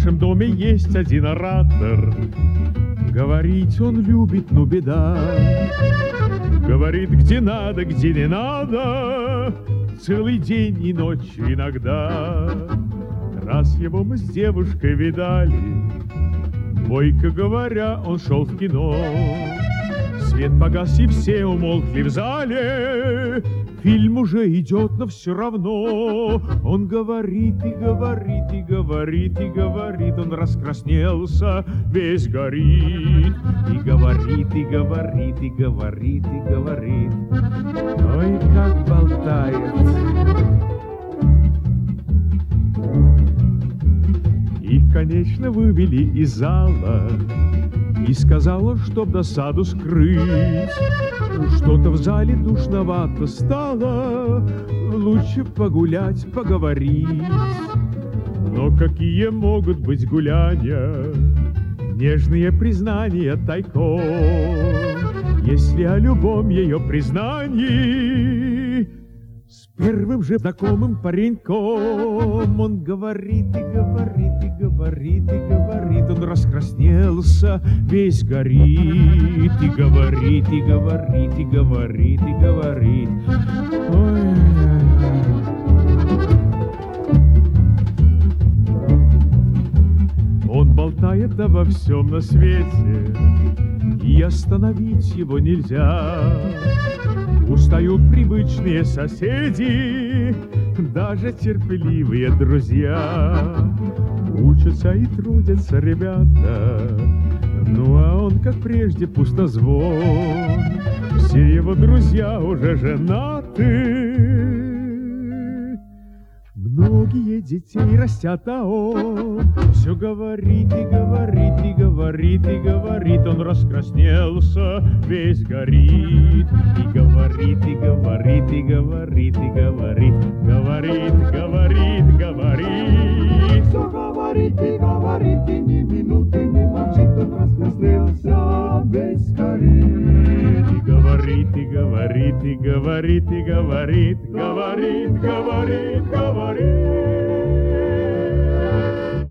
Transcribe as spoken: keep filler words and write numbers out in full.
нашем доме есть один оратор. Говорить он любит, но беда. Говорит, где надо, где не надо, целый день и ночь иногда. Раз его мы с девушкой видали, бойко говоря, он шел в кино. Свет погас, и все умолкли в зале. Фильм уже идет, но все равно. Он говорит и говорит, и говорит, и говорит. Он раскраснелся, весь горит. И говорит, и говорит, и говорит, и говорит. Ой, как болтает. Их, конечно, вывели из зала и сказала, чтоб досаду скрыть. Что-то в зале душновато стало, лучше погулять, поговорить. Но какие могут быть гуляния, нежные признания тайком, если о любом ее признании с первым же знакомым пареньком. Он говорит и говорит, и говорит, и говорит. Он раскраснелся, весь горит. И говорит, и говорит, и говорит, и говорит. Ой. Он болтает обо всем на свете, и остановить его нельзя. Устают привычные соседи, даже терпеливые друзья. Учатся и трудятся ребята, ну а он, как прежде, пустозвон. Все его друзья уже женаты, многие детей растят, а он все говорит и говорит, и говорит, и говорит. Он раскраснелся, весь горит. И говорит, и говорит, и говорит, и говорит. Говорит, говорит, говорит. Все говорит и говорит, и ни минуты не молчит. Он раскраснелся, весь горит. И говорит, и говорит, и говорит, и говорит. Говорит, говорит, говорит.